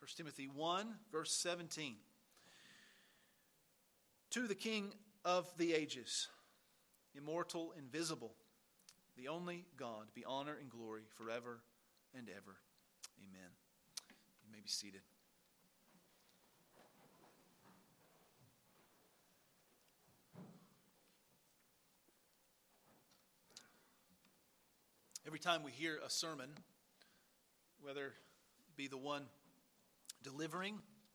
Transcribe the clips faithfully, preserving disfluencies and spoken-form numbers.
First Timothy one, verse seventeen. To the King of the ages, immortal, invisible, the only God, be honor and glory forever and ever. Amen. You may be seated. Every time we hear a sermon, whether it be the one delivering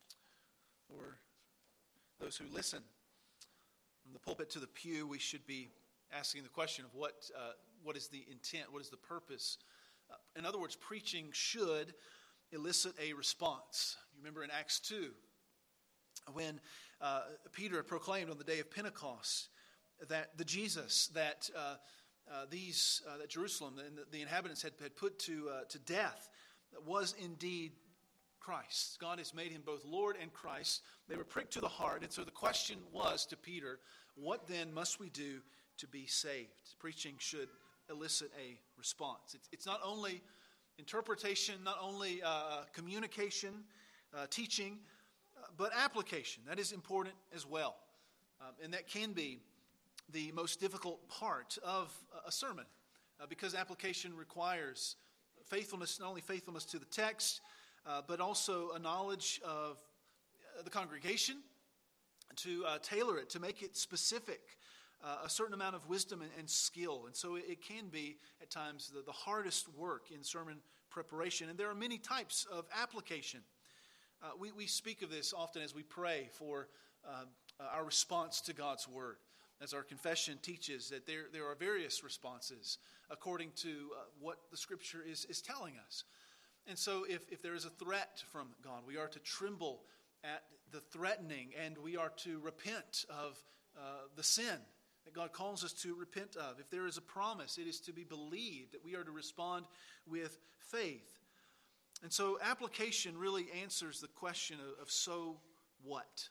or those who listen, from the pulpit to the pew, we should be asking the question of what uh, what is the intent, what is the purpose. Uh, in other words, preaching should elicit a response. You remember in Acts two, when uh, Peter proclaimed on the day of Pentecost that the Jesus that uh, uh, these uh, that Jerusalem and the, the inhabitants had, had put to uh, to death was indeed Christ. God has made him both Lord and Christ. They were pricked to the heart. And so the question was to Peter, what then must we do to be saved? Preaching should elicit a response. It's, it's not only interpretation, not only uh, communication, uh, teaching, uh, but application. That is important as well. Um, and that can be the most difficult part of a sermon uh, because application requires faithfulness, not only faithfulness to the text, Uh, but also a knowledge of the congregation, to uh, tailor it, to make it specific, uh, a certain amount of wisdom and, and skill. And so it, it can be, at times, the, the hardest work in sermon preparation. And there are many types of application. Uh, we, we speak of this often as we pray for uh, our response to God's Word. As our confession teaches, that there, there are various responses according to uh, what the Scripture is, is telling us. And so if, if there is a threat from God, we are to tremble at the threatening, and we are to repent of uh, the sin that God calls us to repent of. If there is a promise, it is to be believed, that we are to respond with faith. And so application really answers the question of, of so what?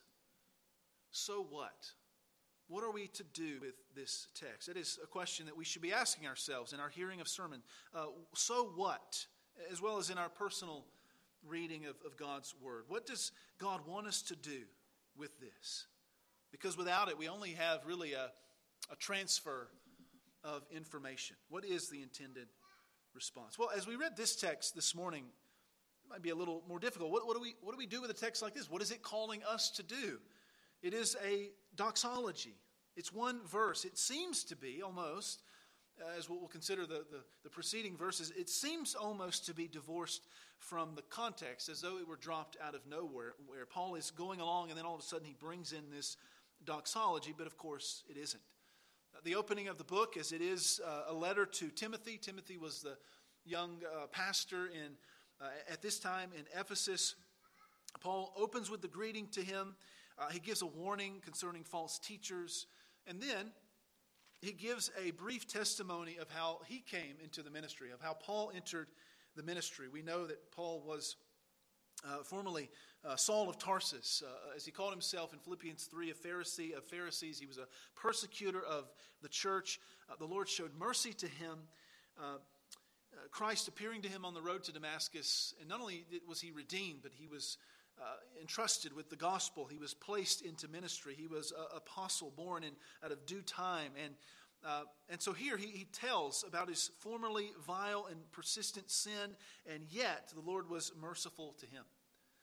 So what? What are we to do with this text? That is a question that we should be asking ourselves in our hearing of sermon. Uh, so what? As well as in our personal reading of, of God's Word. What does God want us to do with this? Because without it, we only have really a, a transfer of information. What is the intended response? Well, as we read this text this morning, it might be a little more difficult. What, what do we, what do we do with a text like this? What is it calling us to do? It is a doxology. It's one verse. It seems to be almost, as what we'll consider the, the, the preceding verses, it seems almost to be divorced from the context, as though it were dropped out of nowhere, where Paul is going along and then all of a sudden he brings in this doxology, but of course it isn't. The opening of the book, as it is uh, a letter to Timothy. Timothy was the young uh, pastor in uh, at this time in Ephesus. Paul opens with the greeting to him. Uh, he gives a warning concerning false teachers, and then he gives a brief testimony of how he came into the ministry, of how Paul entered the ministry. We know that Paul was uh, formerly uh, Saul of Tarsus, uh, as he called himself in Philippians three, a Pharisee of Pharisees. He was a persecutor of the church. Uh, the Lord showed mercy to him. Uh, uh, Christ appearing to him on the road to Damascus, and not only was he redeemed, but he was Uh, entrusted with the gospel. He was placed into ministry. He was an apostle born in out of due time. And uh, and so here he, he tells about his formerly vile and persistent sin, and yet the Lord was merciful to him.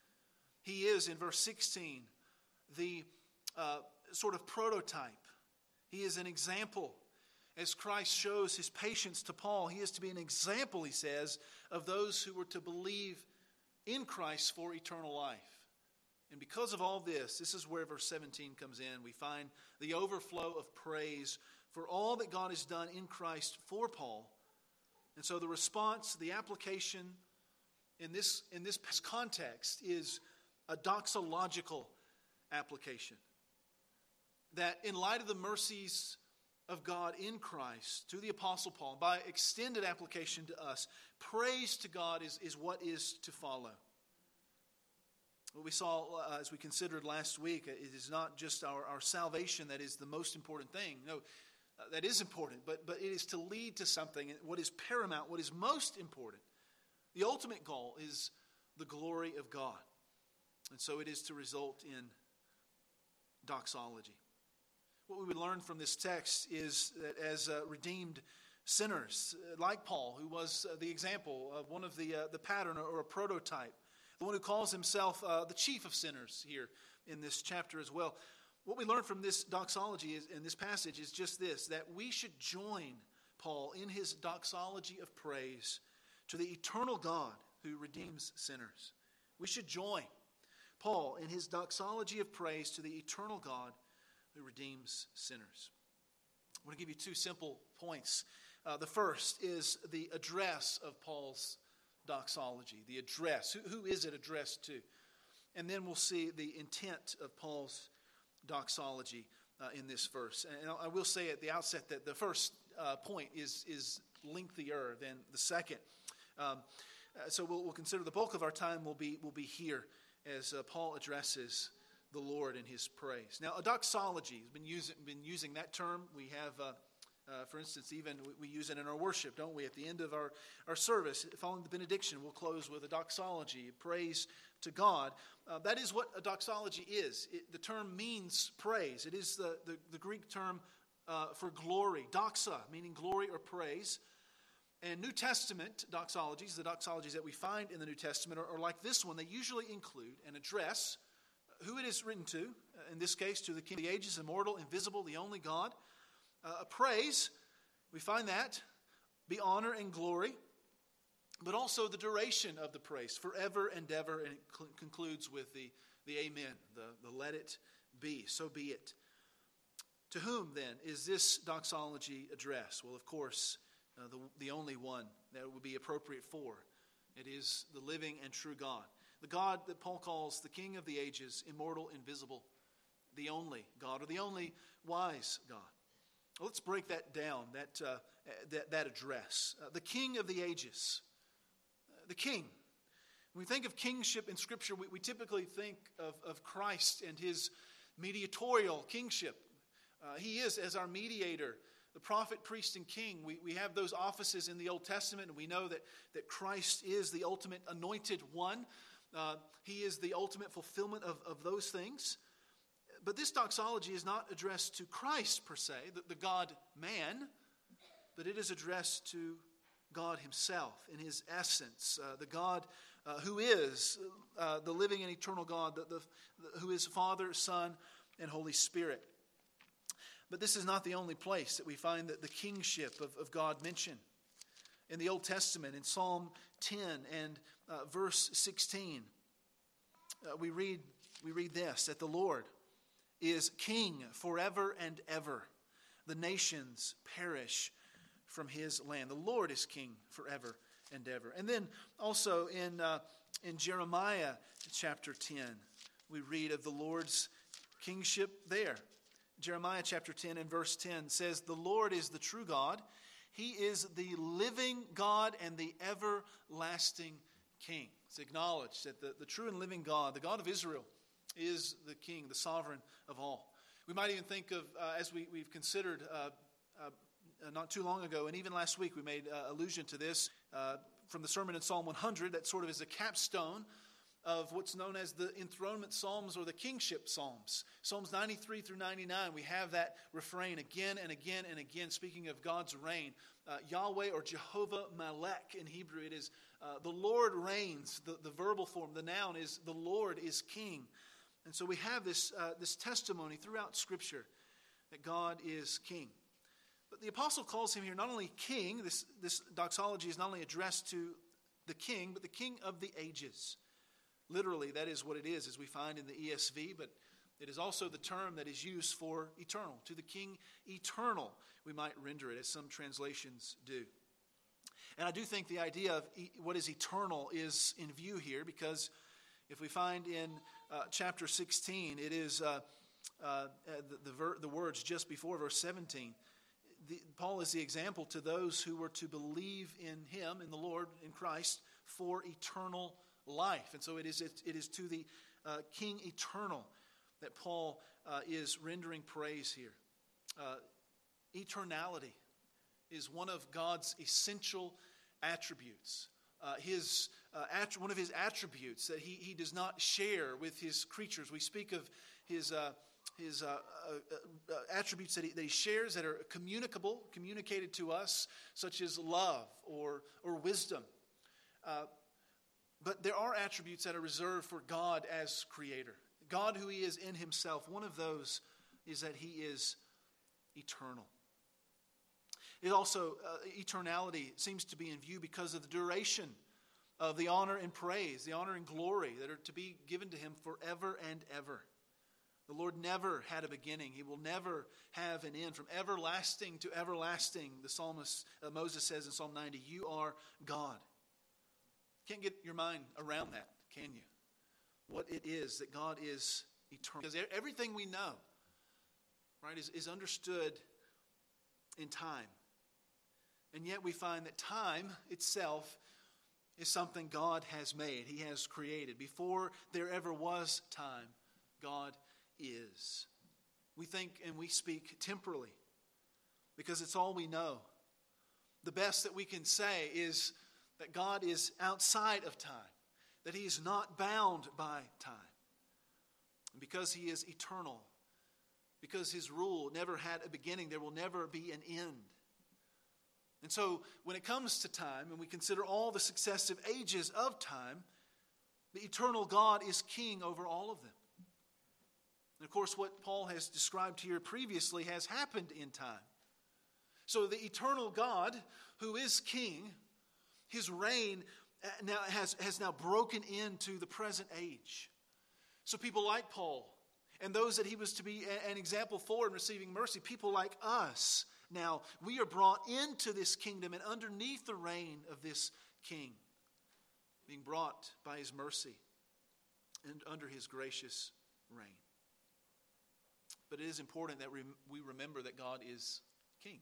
He is, in verse sixteen, the uh, sort of prototype. He is an example. As Christ shows his patience to Paul, he is to be an example, he says, of those who were to believe in Christ for eternal life. And because of all this, this is where verse seventeen comes in. We find the overflow of praise for all that God has done in Christ for Paul. And so the response, the application in this, in this context is a doxological application. That in light of the mercies of God in Christ to the Apostle Paul, by extended application to us, praise to God is, is what is to follow. What we saw uh, as we considered last week, it is not just our, our salvation that is the most important thing. No, uh, that is important, but, but it is to lead to something. What is paramount, what is most important, the ultimate goal is the glory of God. And so it is to result in doxology. What we would learn from this text is that as uh, redeemed sinners, uh, like Paul, who was uh, the example of one of the, uh, the pattern or, or a prototype, the one who calls himself uh, the chief of sinners here in this chapter as well. What we learn from this doxology is, in this passage is just this, that we should join Paul in his doxology of praise to the eternal God who redeems sinners. We should join Paul in his doxology of praise to the eternal God who redeems sinners. I want to give you two simple points. Uh, the first is the address of Paul's doxology, the address. Who, who is it addressed to? And then we'll see the intent of Paul's doxology uh, in this verse. And I will say at the outset that the first uh, point is, is lengthier than the second. Um, uh, so we'll, we'll consider the bulk of our time will be, will be here as uh, Paul addresses the Lord in his praise. Now, a doxology has been using, been using that term. We have, uh, uh, for instance, even we, we use it in our worship, don't we? At the end of our, our service, following the benediction, we'll close with a doxology, praise to God. Uh, that is what a doxology is. It, the term means praise. It is the, the, the Greek term uh, for glory, doxa, meaning glory or praise. And New Testament doxologies, the doxologies that we find in the New Testament, are, are like this one. They usually include an address, who it is written to, in this case to the King of the ages, immortal, invisible, the only God. Uh, a praise, we find that, be honor and glory, but also the duration of the praise, forever and ever, and it cl- concludes with the, the amen, the, the let it be, so be it. To whom then is this doxology addressed? Well, of course, uh, the, the only one that it would be appropriate for. It is the living and true God. The God that Paul calls the King of the ages, immortal, invisible, the only God, or the only wise God. Well, let's break that down, that, uh, that, that address. Uh, the King of the ages. Uh, the King. When we think of kingship in Scripture, we, we typically think of, of Christ and his mediatorial kingship. Uh, he is, as our mediator, the prophet, priest, and king. We, we have those offices in the Old Testament, and we know that, that Christ is the ultimate anointed one. Uh, he is the ultimate fulfillment of, of those things. But this doxology is not addressed to Christ per se, the, the God-man, but it is addressed to God himself in his essence, uh, the God uh, who is uh, the living and eternal God, the, the, the, who is Father, Son, and Holy Spirit. But this is not the only place that we find that the kingship of, of God mentioned. In the Old Testament, in Psalm ten and uh, verse sixteen, uh, we read we read this, that the Lord is king forever and ever. The nations perish from his land. The Lord is king forever and ever. And then also in uh, in Jeremiah chapter ten, we read of the Lord's kingship there. Jeremiah chapter ten and verse ten says, "The Lord is the true God. He is the living God and the everlasting King." It's acknowledged that the, the true and living God, the God of Israel, is the King, the sovereign of all. We might even think of, uh, as we, we've considered uh, uh, not too long ago, and even last week we made uh, allusion to this uh, from the sermon in Psalm one hundred, that sort of is a capstone of what's known as the enthronement psalms or the kingship psalms. Psalms ninety-three through ninety-nine, we have that refrain again and again and again, speaking of God's reign. Uh, Yahweh or Jehovah Malek in Hebrew, it is uh, the Lord reigns. The, the verbal form, the noun is the Lord is king. And so we have this, uh, this testimony throughout Scripture that God is king. But the apostle calls him here not only king, this, this doxology is not only addressed to the king, but the King of the ages. Literally, that is what it is, as we find in the E S V, but it is also the term that is used for eternal. To the King eternal, we might render it, as some translations do. And I do think the idea of e- what is eternal is in view here, because if we find in uh, chapter sixteen, it is uh, uh, the, the, ver- the words just before verse seventeen. The, Paul is the example to those who were to believe in him, in the Lord, in Christ, for eternal life. And so it is it, it is to the uh, King eternal that Paul uh, is rendering praise here. Uh, eternality is one of God's essential attributes. Uh, his uh, att- one of his attributes that he, he does not share with his creatures. We speak of his uh, his uh, uh, uh, attributes that he, that he shares that are communicable, communicated to us, such as love or or wisdom. Uh, but there are attributes that are reserved for God as creator. God who he is in himself. One of those is that he is eternal. It also, uh, eternality seems to be in view because of the duration of the honor and praise, the honor and glory that are to be given to him forever and ever. The Lord never had a beginning. He will never have an end. From everlasting to everlasting, the psalmist uh, Moses says in Psalm ninety, you are God. Can't get your mind around that, can you? What it is that God is eternal. Because everything we know, right, is, is understood in time. And yet we find that time itself is something God has made. He has created. Before there ever was time, God is. We think and we speak temporally because it's all we know. The best that we can say is that God is outside of time, that he is not bound by time. And because he is eternal, because his rule never had a beginning, there will never be an end. And so when it comes to time, and we consider all the successive ages of time, the eternal God is king over all of them. And of course, what Paul has described here previously has happened in time. So the eternal God, who is king, his reign now has, has now broken into the present age. So people like Paul, and those that he was to be an example for in receiving mercy, people like us, now we are brought into this kingdom and underneath the reign of this king, being brought by his mercy and under his gracious reign. But it is important that we remember that God is king,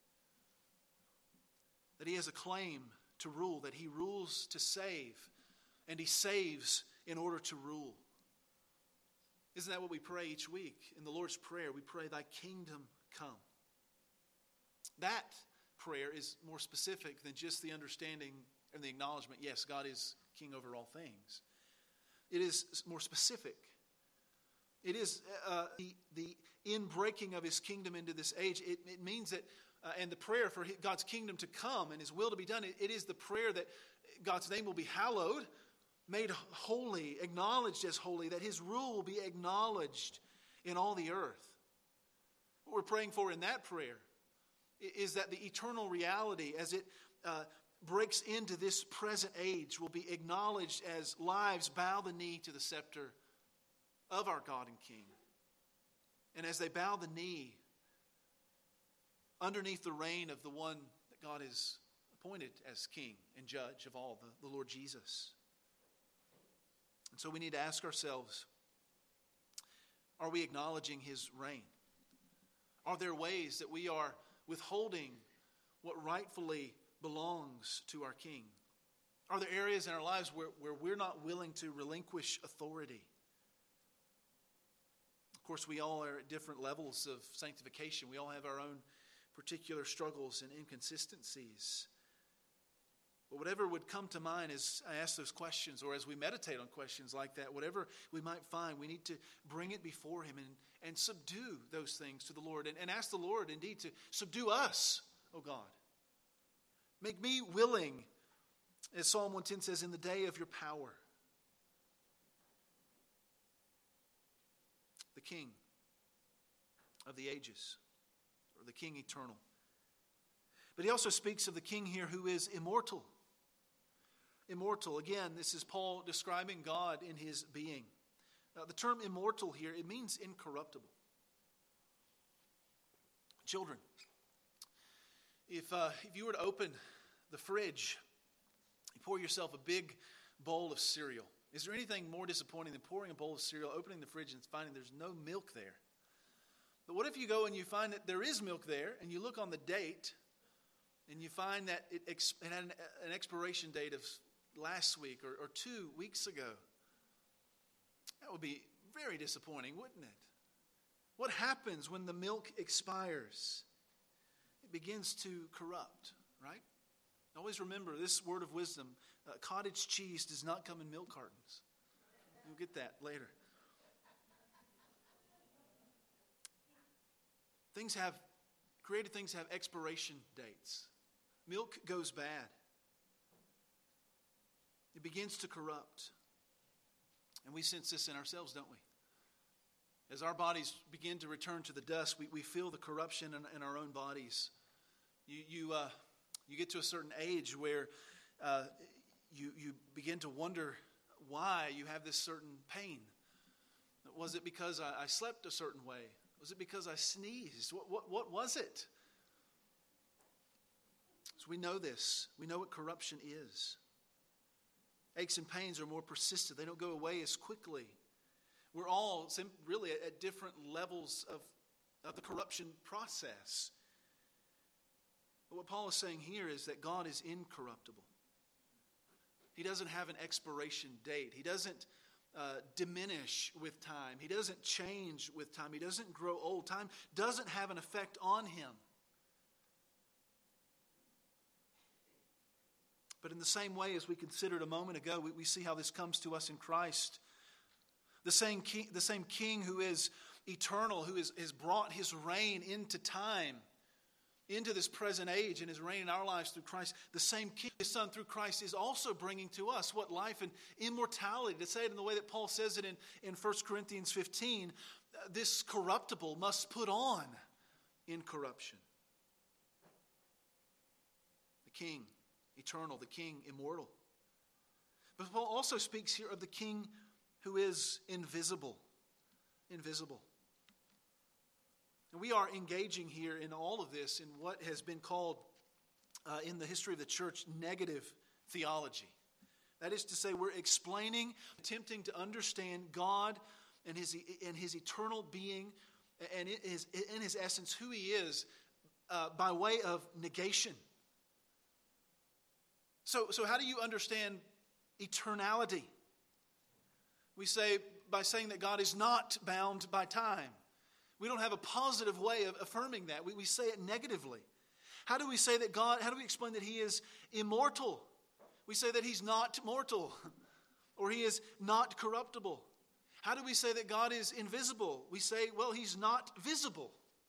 that he has a claim to rule, that he rules to save, and he saves in order to rule. Isn't that what we pray each week? In the Lord's Prayer, we pray, thy kingdom come. That prayer is more specific than just the understanding and the acknowledgement, yes, God is king over all things. It is more specific. It is uh, the, the inbreaking of his kingdom into this age. It, it means that Uh, and the prayer for God's kingdom to come and his will to be done, it, it is the prayer that God's name will be hallowed, made holy, acknowledged as holy, that his rule will be acknowledged in all the earth. What we're praying for in that prayer is that the eternal reality, as it uh, breaks into this present age, will be acknowledged as lives bow the knee to the scepter of our God and King. And as they bow the knee, underneath the reign of the one that God has appointed as king and judge of all, the, the Lord Jesus. And so we need to ask ourselves, are we acknowledging his reign? Are there ways that we are withholding what rightfully belongs to our king? Are there areas in our lives where, where we're not willing to relinquish authority? Of course, we all are at different levels of sanctification. We all have our own particular struggles and inconsistencies. But whatever would come to mind as I ask those questions, or as we meditate on questions like that, whatever we might find, we need to bring it before him and, and subdue those things to the Lord. And, and ask the Lord, indeed, to subdue us, O God. Make me willing, as Psalm one ten says, in the day of your power. The King of the ages, or the King eternal. But he also speaks of the King here who is immortal. Immortal. Again, this is Paul describing God in his being. Now, the term immortal here, it means incorruptible. Children, if uh, if you were to open the fridge, you pour yourself a big bowl of cereal. Is there anything more disappointing than pouring a bowl of cereal, opening the fridge, and finding there's no milk there? But what if you go and you find that there is milk there, and you look on the date, and you find that it, ex- it had an, an expiration date of last week or, or two weeks ago? That would be very disappointing, wouldn't it? What happens when the milk expires? It begins to corrupt, right? Always remember this word of wisdom Uh, cottage cheese does not come in milk cartons. You'll get that later. Things have, created things have expiration dates. Milk goes bad. It begins to corrupt. And we sense this in ourselves, don't we? As our bodies begin to return to the dust, we, we feel the corruption in, in our own bodies. You you uh, you get to a certain age where uh, you you begin to wonder why you have this certain pain. Was it because I, I slept a certain way? Was it because I sneezed? What, what, what was it? So we know this. We know what corruption is. Aches and pains are more persistent. They don't go away as quickly. We're all really at different levels of, of the corruption process. But what Paul is saying here is that God is incorruptible. He doesn't have an expiration date. He doesn't uh, diminish with time. He doesn't change with time. He doesn't grow old. Time doesn't have an effect on him. But in the same way as we considered a moment ago, we, we see how this comes to us in Christ. The same king, the same king who is eternal, who is, has brought his reign into time, into this present age, and his reign in our lives through Christ. The same king, his son through Christ, is also bringing to us what life and immortality. To say it in the way that Paul says it in, in First Corinthians fifteen, this corruptible must put on incorruption. The king eternal, the king immortal. But Paul also speaks here of the king who is invisible. Invisible. And we are engaging here in all of this in what has been called uh, in the history of the church negative theology. That is to say, we're explaining, attempting to understand God and his, and his eternal being and his, in his essence who he is uh, by way of negation. So, so how do you understand eternality? We say by saying that God is not bound by time. We don't have a positive way of affirming that. We, we say it negatively. How do we say that God, how do we explain that he is immortal? We say that he's not mortal, or he is not corruptible. How do we say that God is invisible? We say, well, he's not visible.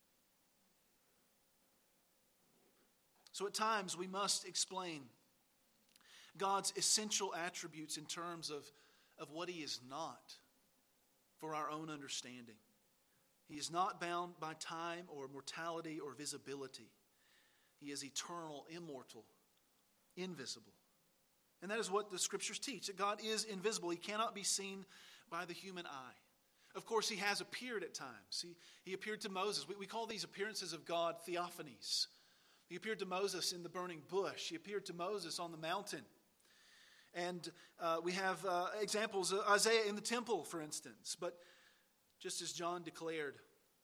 So at times we must explain God's essential attributes in terms of, of what he is not for our own understanding. He is not bound by time or mortality or visibility. He is eternal, immortal, invisible. And that is what the scriptures teach, that God is invisible. He cannot be seen by the human eye. Of course, he has appeared at times. He, he appeared to Moses. We, we call these appearances of God theophanies. He appeared to Moses in the burning bush. He appeared to Moses on the mountain. And uh, we have uh, examples of Isaiah in the temple, for instance. But just as John declared,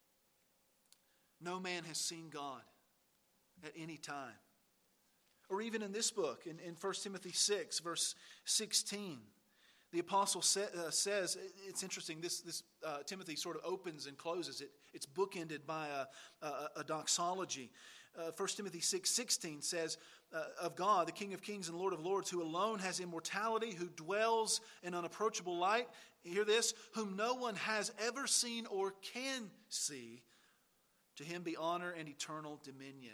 no man has seen God at any time. Or even in this book, in, in First Timothy six, verse sixteen, the apostle sa- uh, says, it's interesting, this, this uh, Timothy sort of opens and closes it. It's bookended by a, a, a doxology. Uh, First Timothy six sixteen says, uh, of God, the King of kings and Lord of lords, who alone has immortality, who dwells in unapproachable light. Hear this, whom no one has ever seen or can see. To him be honor and eternal dominion.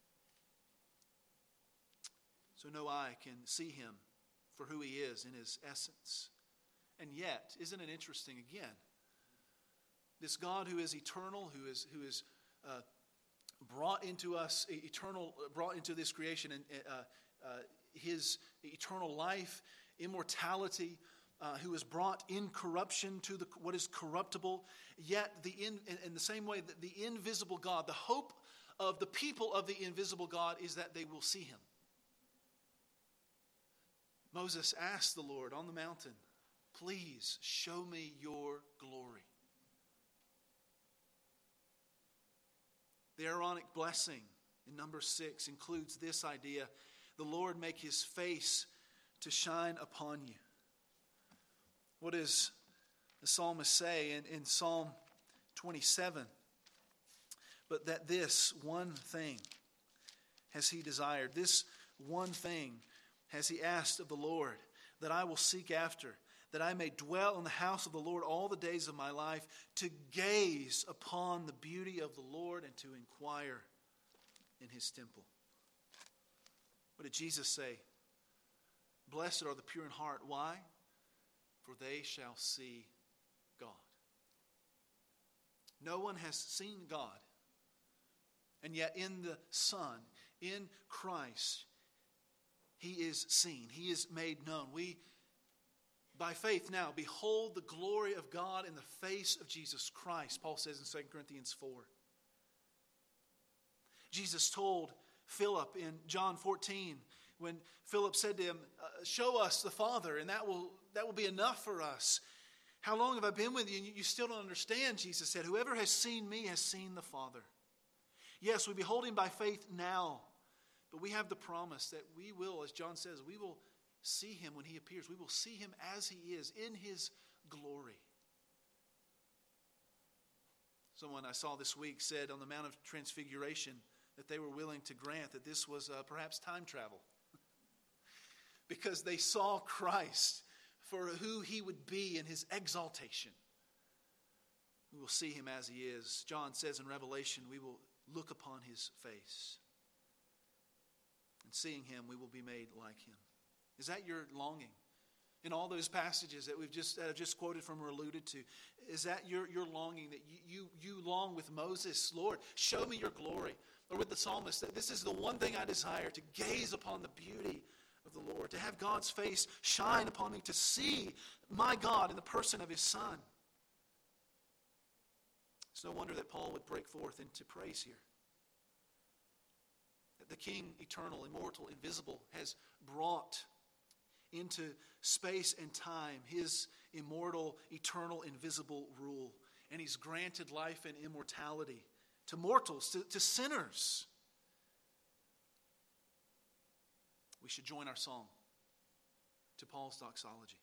So no eye can see him for who he is in his essence. And yet, isn't it interesting again? This God who is eternal, who is who is uh, brought into us, eternal, brought into this creation, and uh, uh, his eternal life, immortality, uh, who is brought incorruption to the what is corruptible. Yet, the in, in the same way that the invisible God, the hope of the people of the invisible God is that they will see him. Moses asked the Lord on the mountain, please show me your glory. The Aaronic blessing in number six includes this idea, the Lord make his face to shine upon you. What does the psalmist say in, in Psalm twenty-seven? But that this one thing has he desired, this one thing has he asked of the Lord, that I will seek after, that I may dwell in the house of the Lord all the days of my life, to gaze upon the beauty of the Lord and to inquire in his temple. What did Jesus say? Blessed are the pure in heart. Why? For they shall see God. No one has seen God. And yet in the Son, in Christ, he is seen. He is made known. We, by faith now, behold the glory of God in the face of Jesus Christ, Paul says in Second Corinthians four. Jesus told Philip in John fourteen, when Philip said to him, show us the Father, and that will, that will be enough for us. How long have I been with you, and you still don't understand? Jesus said, whoever has seen me has seen the Father. Yes, we behold him by faith now, but we have the promise that we will, as John says, we will see him when he appears. We will see him as he is, in his glory. Someone I saw this week said on the Mount of Transfiguration that they were willing to grant that this was uh, perhaps time travel. Because they saw Christ for who he would be in his exaltation. We will see him as he is. John says in Revelation, we will look upon his face. And seeing him, we will be made like him. Is that your longing? In all those passages that we've just uh, just quoted from or alluded to, is that your, your longing that you, you, you long with Moses? Lord, show me your glory. Or with the psalmist, that this is the one thing I desire, to gaze upon the beauty of the Lord, to have God's face shine upon me, to see my God in the person of his Son. It's no wonder that Paul would break forth into praise here. That the King, eternal, immortal, invisible, has brought into space and time his immortal, eternal, invisible rule. And he's granted life and immortality to mortals, to, to sinners. We should join our song to Paul's doxology.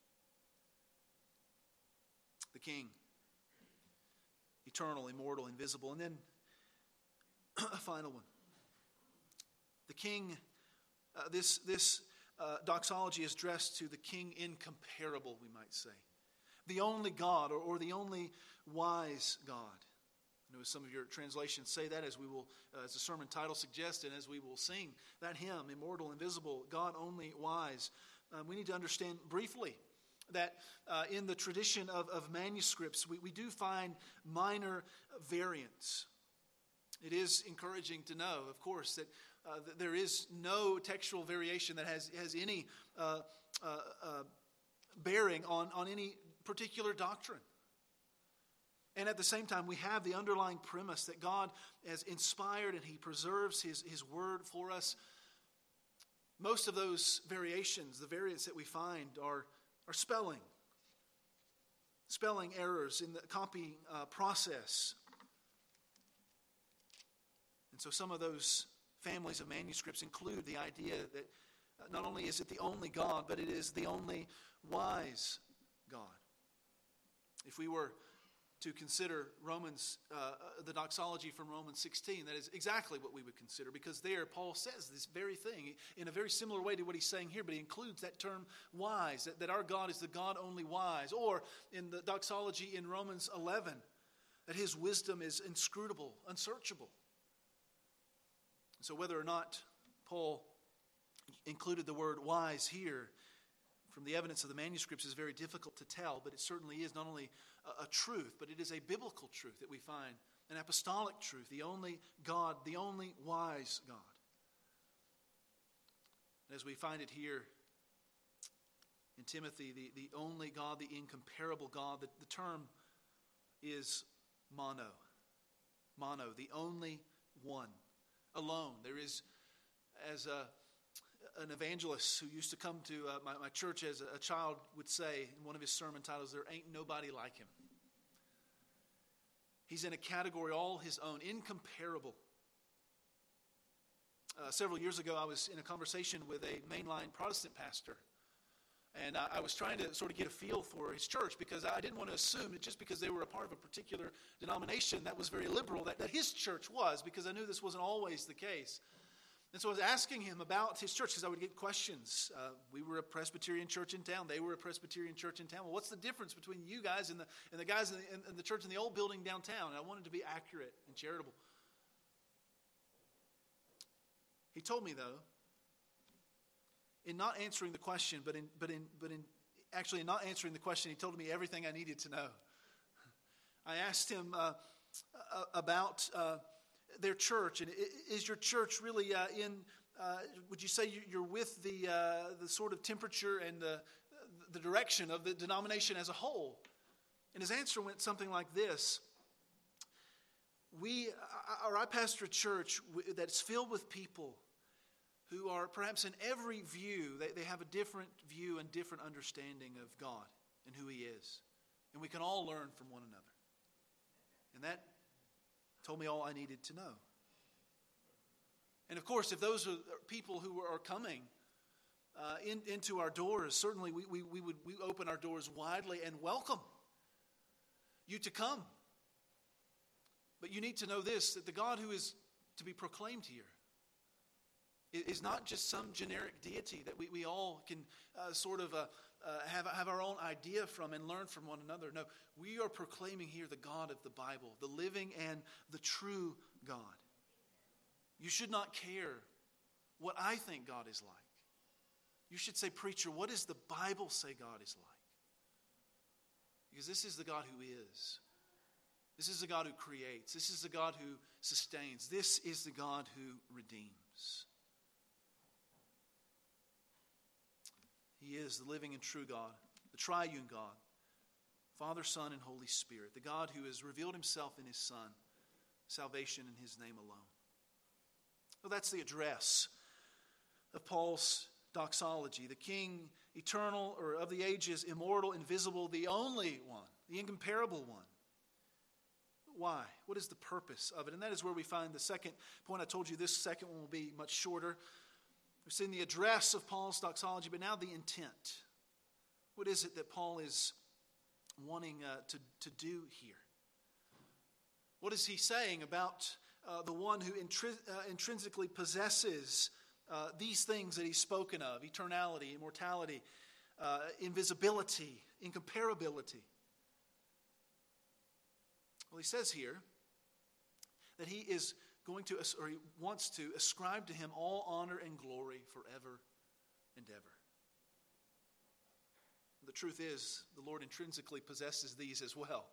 The King, eternal, immortal, invisible. And then a final one. The King, uh, this, this uh, doxology is addressed to the King incomparable, we might say. The only God, or, or the only wise God. I know some of your translations say that, as we will, uh, as the sermon title suggests, and as we will sing that hymn, immortal, invisible, God only wise. Um, we need to understand briefly that uh, in the tradition of, of manuscripts, we, we do find minor variants. It is encouraging to know, of course, that, uh, that there is no textual variation that has, has any uh, uh, uh, bearing on, on any particular doctrine. And at the same time, we have the underlying premise that God has inspired and he preserves his, his word for us. Most of those variations, the variants that we find, are, are spelling. Spelling errors in the copying uh, process. And so some of those families of manuscripts include the idea that not only is it the only God, but it is the only wise God. If we were to consider Romans, uh, the doxology from Romans sixteen, that is exactly what we would consider, because there Paul says this very thing in a very similar way to what he's saying here, but he includes that term wise, that, that our God is the God only wise. Or in the doxology in Romans eleven, that his wisdom is inscrutable, unsearchable. So whether or not Paul included the word wise here from the evidence of the manuscripts is very difficult to tell, but it certainly is not only a, a truth, but it is a biblical truth that we find, an apostolic truth, the only God, the only wise God. And as we find it here in Timothy, the, the only God, the incomparable God, the, the term is mono. Mono, the only one, alone. There is, as a an evangelist who used to come to uh, my, my church as a, a child would say in one of his sermon titles, there ain't nobody like him. He's in a category all his own, incomparable. Uh, several years ago, I was in a conversation with a mainline Protestant pastor, and I, I was trying to sort of get a feel for his church, because I didn't want to assume that just because they were a part of a particular denomination that was very liberal, that, that his church was, because I knew this wasn't always the case. And so I was asking him about his church because I would get questions. Uh, we were a Presbyterian church in town. They were a Presbyterian church in town. Well, what's the difference between you guys and the, and the guys in the, in, in the church in the old building downtown? And I wanted to be accurate and charitable. He told me, though, in not answering the question, but in, but in, but in actually in not answering the question, he told me everything I needed to know. I asked him uh, about uh, their church, and is your church really uh, in? Uh, would you say you're with the uh, the sort of temperature and the the direction of the denomination as a whole? And his answer went something like this: We, or I pastor a church that's filled with people who are perhaps in every view, they, they have a different view and different understanding of God and who He is. And we can all learn from one another. And that told me all I needed to know. And of course, if those are people who are coming uh, in, into our doors, certainly we, we, we would we open our doors widely and welcome you to come. But you need to know this, that the God who is to be proclaimed here is not just some generic deity that we, we all can uh, sort of uh, uh, have, have our own idea from and learn from one another. No, we are proclaiming here the God of the Bible, the living and the true God. You should not care what I think God is like. You should say, preacher, what does the Bible say God is like? Because this is the God who is. This is the God who creates. This is the God who sustains. This is the God who redeems. He is the living and true God, the triune God, Father, Son, and Holy Spirit, the God who has revealed Himself in His Son, salvation in His name alone. Well, that's the address of Paul's doxology, the King, eternal, or of the ages, immortal, invisible, the only one, the incomparable one. Why? What is the purpose of it? And that is where we find the second point. I told you this second one will be much shorter. We've seen the address of Paul's doxology, but now the intent. What is it that Paul is wanting uh, to, to do here? What is he saying about uh, the one who intri- uh, intrinsically possesses uh, these things that he's spoken of? Eternality, immortality, uh, invisibility, incomparability. Well, he says here that he is going to, or he wants to, ascribe to Him all honor and glory forever and ever. The truth is, the Lord intrinsically possesses these as well.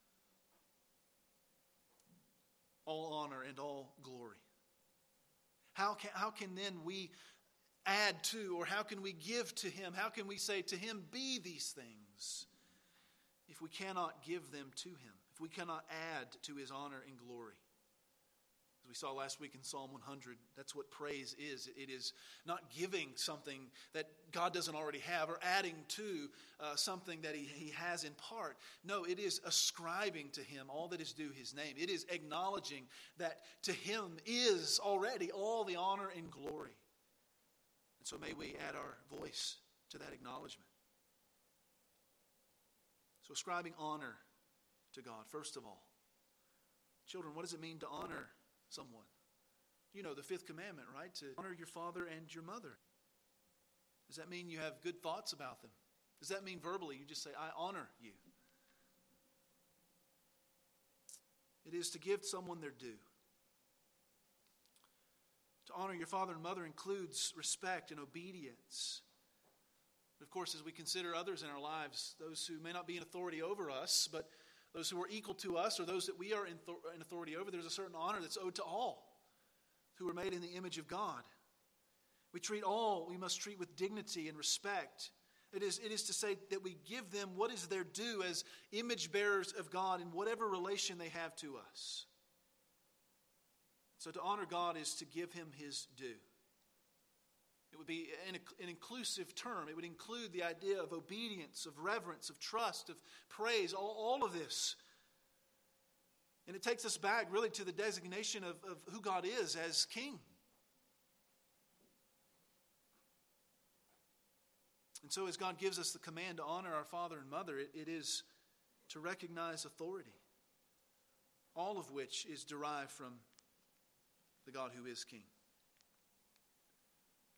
All honor and all glory. How can, how can then we add to, or how can we give to Him? How can we say to Him, be these things, if we cannot give them to Him? If we cannot add to His honor and glory? As we saw last week in Psalm one hundred, that's what praise is. It is not giving something that God doesn't already have or adding to uh, something that he, he has in part. No, it is ascribing to Him all that is due His name. It is acknowledging that to Him is already all the honor and glory. And so may we add our voice to that acknowledgement. So ascribing honor to God, first of all. Children, what does it mean to honor someone? You know the fifth commandment, right? To honor your father and your mother. Does that mean you have good thoughts about them? Does that mean verbally you just say, I honor you? It is to give someone their due. To honor your father and mother includes respect and obedience. But of course, as we consider others in our lives, those who may not be in authority over us, but those who are equal to us or those that we are in authority over, there's a certain honor that's owed to all who are made in the image of God. We treat all, we must treat with dignity and respect. It is, it is to say that we give them what is their due as image bearers of God in whatever relation they have to us. So to honor God is to give Him His due. It would be an, an inclusive term. It would include the idea of obedience, of reverence, of trust, of praise, all, all of this. And it takes us back really to the designation of, of who God is as King. And so as God gives us the command to honor our father and mother, it, it is to recognize authority, all of which is derived from the God who is King.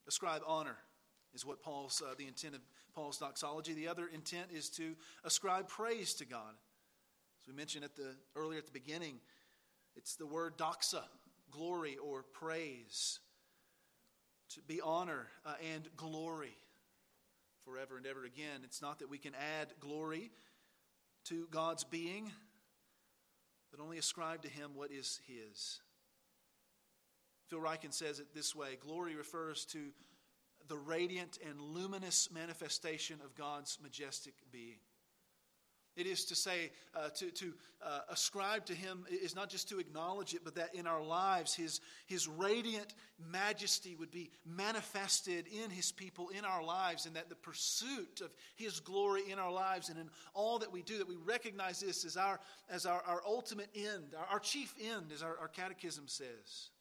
ascribe honor is what Paul's, uh, the intent of Paul's doxology. The other intent is to ascribe praise to God. As we mentioned at the earlier at the beginning, it's the word doxa, glory or praise. To be honor uh, and glory forever and ever again. It's not that we can add glory to God's being, but only ascribe to Him what is His. Phil Ryken says it this way: glory refers to the radiant and luminous manifestation of God's majestic being. It is to say, uh, to, to uh, ascribe to Him is not just to acknowledge it, but that in our lives His, His radiant majesty would be manifested in His people, in our lives, and that the pursuit of His glory in our lives and in all that we do, that we recognize this as our, as our, our ultimate end, our, our chief end, as our, our catechism says.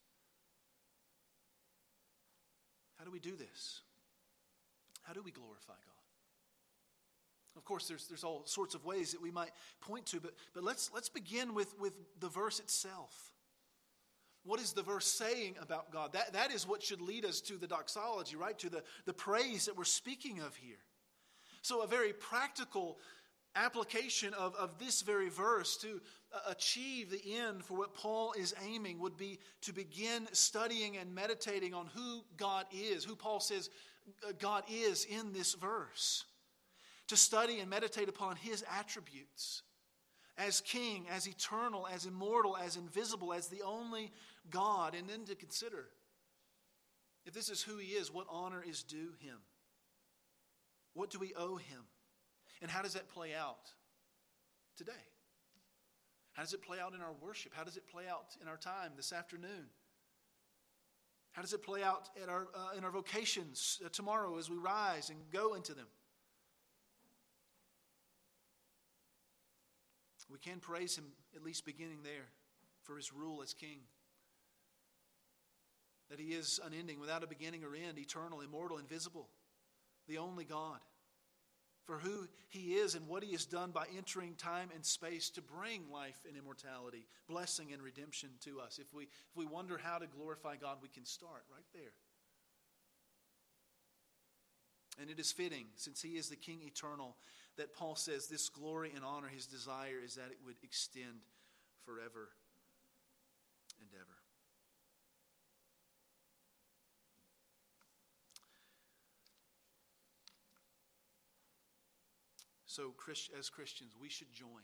How do we do this? How do we glorify God? Of course, there's there's all sorts of ways that we might point to, but, but let's let's begin with, with the verse itself. What is the verse saying about God? That, that is what should lead us to the doxology, right? To the, the praise that we're speaking of here. So a very practical application of, of this very verse to uh, achieve the end for what Paul is aiming would be to begin studying and meditating on who God is, who Paul says God is in this verse. To study and meditate upon His attributes as King, as eternal, as immortal, as invisible, as the only God. And then to consider, if this is who He is, what honor is due Him? What do we owe Him? And how does that play out today? How does it play out in our worship? How does it play out in our time this afternoon? How does it play out at our, uh, in our vocations uh, tomorrow as we rise and go into them? We can praise Him, at least beginning there, for His rule as King. That He is unending, without a beginning or end, eternal, immortal, invisible, the only God. For who He is and what He has done by entering time and space to bring life and immortality, blessing and redemption to us. If we, if we wonder how to glorify God, we can start right there. And it is fitting, since He is the King eternal, that Paul says this glory and honor, his desire is that it would extend forever and ever. So as Christians, we should join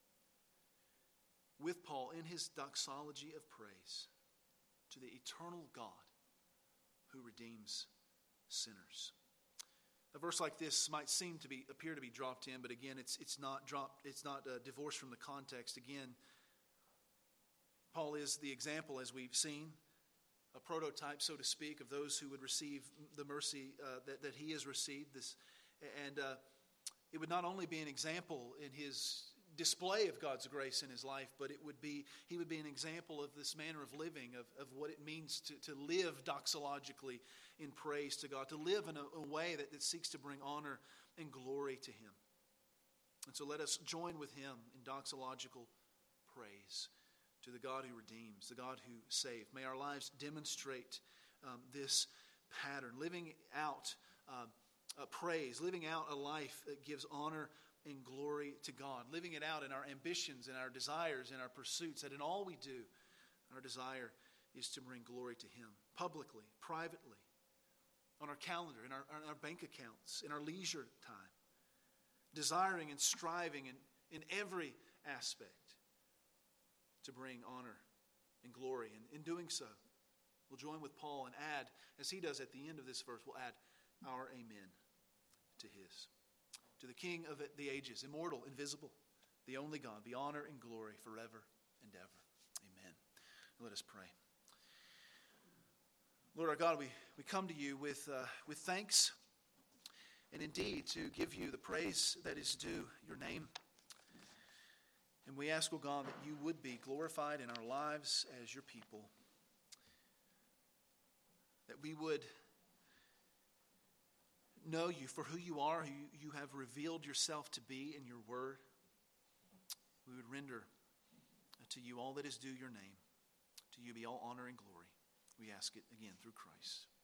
with Paul in his doxology of praise to the eternal God who redeems sinners. A verse like this might seem to be appear to be dropped in, but again, it's it's not dropped. It's not uh, divorced from the context. Again, Paul is the example, as we've seen, a prototype, so to speak, of those who would receive the mercy uh, that that he has received. This, and uh, it would not only be an example in his display of God's grace in his life, but it would be he would be an example of this manner of living, of, of what it means to, to live doxologically in praise to God, to live in a, a way that, that seeks to bring honor and glory to Him. And so let us join with him in doxological praise to the God who redeems, the God who saves. May our lives demonstrate um, this pattern, living out uh, uh, praise, living out a life that gives honor and glory to God, living it out in our ambitions and our desires and our pursuits, that in all we do, our desire is to bring glory to Him, publicly, privately, on our calendar, in our, in our bank accounts, in our leisure time, desiring and striving in, in every aspect to bring honor and glory. And in doing so, we'll join with Paul and add, as he does at the end of this verse, we'll add our amen to his. To the King of the ages, immortal, invisible, the only God, be honor and glory forever and ever. Amen. Let us pray. Lord our God, we, we come to you with, uh, with thanks and indeed to give you the praise that is due your name. And we ask, O God, that you would be glorified in our lives as your people, that we would know you for who you are, who you have revealed yourself to be in your word. We would render to you all that is due your name. To you be all honor and glory. We ask it again through Christ.